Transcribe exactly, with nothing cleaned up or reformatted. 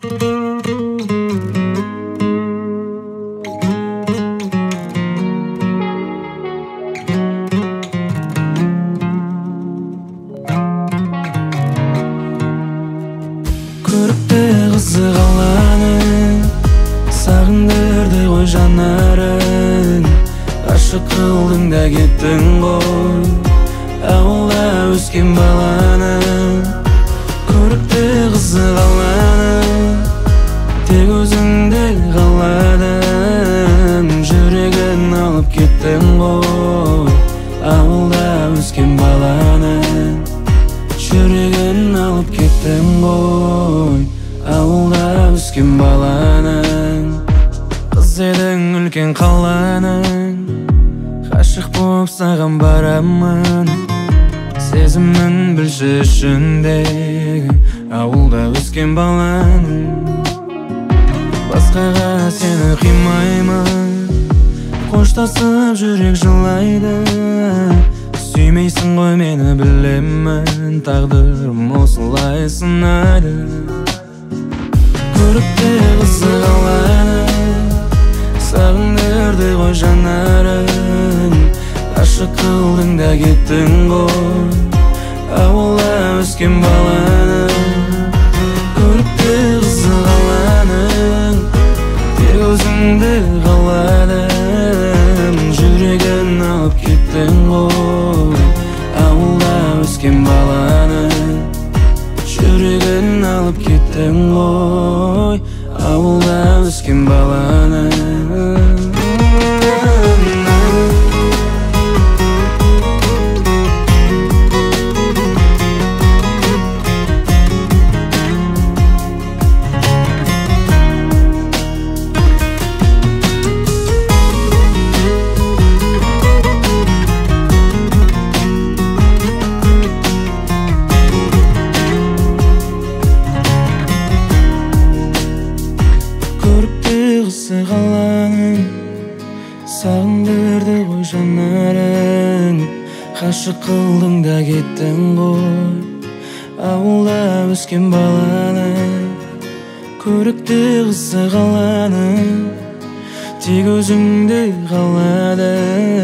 Көрікті қызы қаланың, сағындырды ғой жанарын. Ғашық қылдың да кеттің ғой, ауылда өскен баланы. Көрікті қызы қаланың, тек өзіңді қаладым. Жүрегін алып кеттің ғой, ауылда өскен баланы. Жүрегін алып кеттің ғой, ауылда өскен баланың. Қыз едің үлкен қаланың, ғашық боп саған барамын. Сезімін білші ішіндегі, ауылда өскен баланың. Басқаға сені қимаймын, қоштасып жүрек жылайды. Сүймейсің ғой мені білемін, тағдырым осылай сынады. Көрікті қызы қаланың, сағындырды ғой жанарын. Ғашық қылдың да кеттің ғой, ауылда өскен баланы. Көрікті қызы қаланың, тек өзіңді қаладым. Жүрегін алып кеттің ғой, ауылда өскен баланы. Жүрегін алып кеттің ғой, ауылда өскен баланы. Қызы қаланың, сағындырды ғой жанарын. Ғашық қылдың да кеттің ғой, ауылда өскен баланы. Көрікті қызы қаланың, тек өзіңді қаладым.